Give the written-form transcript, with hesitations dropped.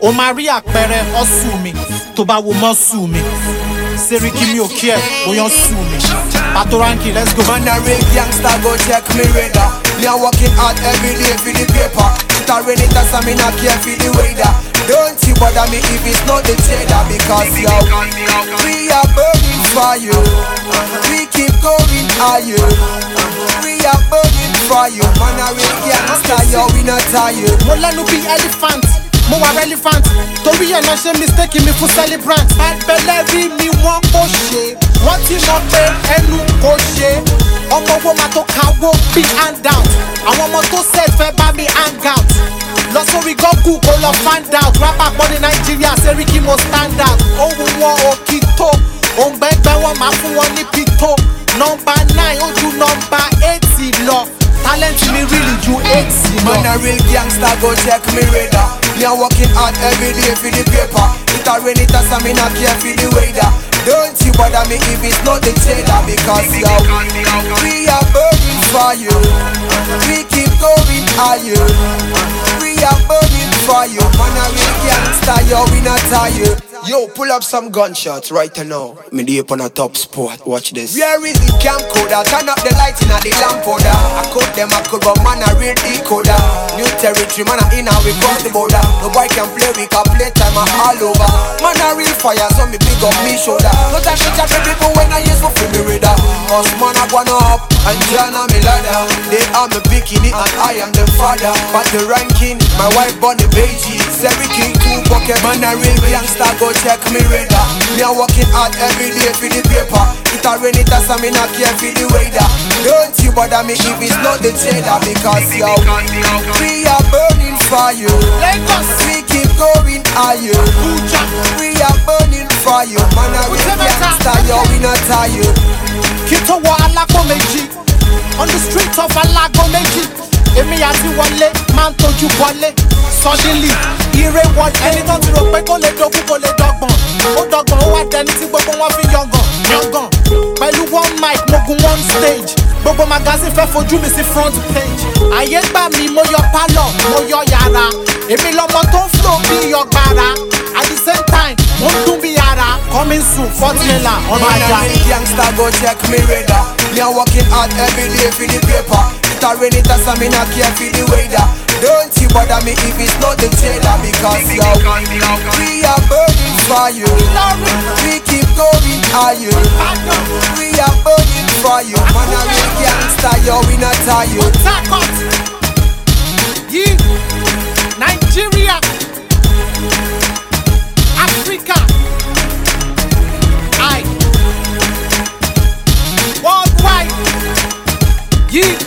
O máa rí àpẹẹrẹ ọ̀sùn mi tó bá wo mọ́sù mi. Seriki mi ò kí ẹ̀ bóyá sùn mi. Patoranking, let's go. Man a real gangster, go check me radar. Me a working hard every day for the paper. It a rainy that's a me not care for the weather. Don't you bother me if it's not the cheddar. Because yo, we are burning fire. We keep going higher. We are burning fire. Man a real gangster, yo, we not tired. Mo lẹ́nu bí elephant, mo wà relevant. Torí ẹ̀ náà ṣe mistake mi fún celebrant. Ẹgbẹ́lẹ́ rí mi wọ́n kò ṣe. Wọ́n ti mọ̀ pé ẹnu kò ṣe. Ọmọ owó máa tó kawó bí handout. Àwọn ọmọ tó set fẹ́ bá mi hang out. Lọ sórí Google kó lọ find out. Rapper pọ̀ ní Nàìjíríà, Seriki mo stand out. Ohun wọn ò kí tó. Òǹgbẹ́gbẹ́ wọn máa fún wọn ní pító. Nọmba 9 ó ju nọmba 8 lọ. Talent me really ju 8 lọ. Man a real gangster, go check me radar. Me a working hard every day for the paper. It a rainy that's a me not care for the weather. Don't you bother me if it's not the cheddar. Because yo, we are burning fire. We keep going higher. We are burning fire. Man a real gangster, yo, we not tired. Yo, pull up some gunshots right now. Me deep on a top spot, watch this. Where is the camcorder? Turn up the lights in the lamp holder. I code them, I could but man a real decoder. New territory, man a in and we cross the border. No boy can play, we can play time all over. Man a real fire, so me big up me shoulder. No time to chat with people when I use for me radar. Cause man a gonna up and John on me ladder. They are me bikini and I am the father. But the ranking, my wife born the baby. Seriki 2 pocket. Man a real gangster, go check me radar. Me a working hard every day for the paper. It a rainy that's a me not care for the weather. Don't you bother me if it's not the cheddar. Because yo, we are burning fire. Lagos, we keep going higher. We are burning fire. Man a real gangster, yo, we not tired. Kito wa Alago méjì. On the street of Alago méjì. Èmi àti Wọlé máa ń tójú wọlé. Suddenly, ire wọlé. Ẹni tó ti rò pé kó lè dogun kó lè dọ́gbọ̀n. Ó dọ́gbọ̀n ó wá dẹni tí gbogbo wọn fi yangàn. Pẹ̀lú one mic mo gun one stage. Gbogbo magazine fẹ́ fojú mi sí front page. Àyè gbà mí mo yọ pálọ̀, mo yọ yàrá. Èmi lọmọ tó ń flow bí yọgbàrá. At the same time, mo ń dún bí yàrá. Coming soon, 40 naira on my Man a real gangster, go check me radar. Me a working hard every day for the paper. It a rainy that's a me not care for the weather. Don't you bother me if it's not the cheddar. Because yo, we are burning fire. We keep going higher. We are burning fire. Man a real gangster, yo, we not tired. Yeah. Nigeria, Africa, worldwide. Yeah.